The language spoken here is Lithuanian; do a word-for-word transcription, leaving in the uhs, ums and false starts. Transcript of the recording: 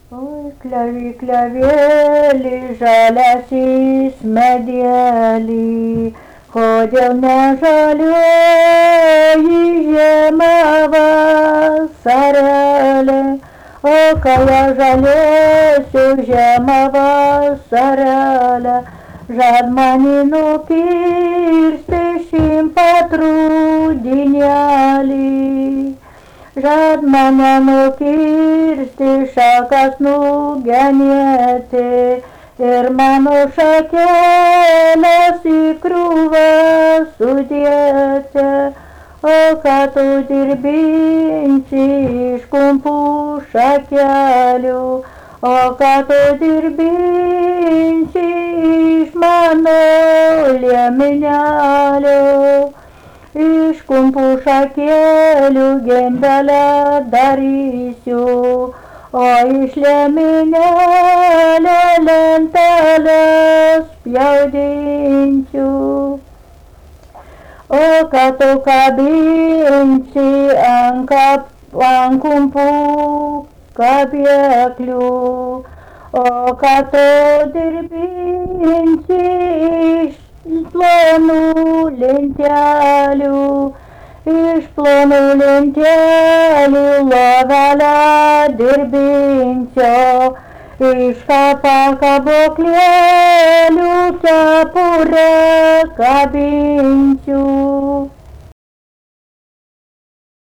Oi, klevi, klevėli, žaliasis medėlį, kodėl nežalioji žiema vasarėlė, o kai aš žalėsiu žiema vasarėlė, žad mani nukirsti šimpat rudinėlį. Žad mane nukirsti, šakas nugenėti ir mano šakelės į krūvą sudėti. O ką tu dirbinsi iš kumpų šakelių, o ką tu dirbinsi iš mano liemenėlių. Iš kumpų šakelių gendelę darysiu, o iš liemenėlio lentelės pjaudinsiu. O ką tu kabinsi ant, kap, ant kumpų kabėklių, o ką tu dirbinsi iš plonų lentelių, iš plonų lentelių lovelę dirbinsiu, iš kapaboklėlių kepurę kabinsiu.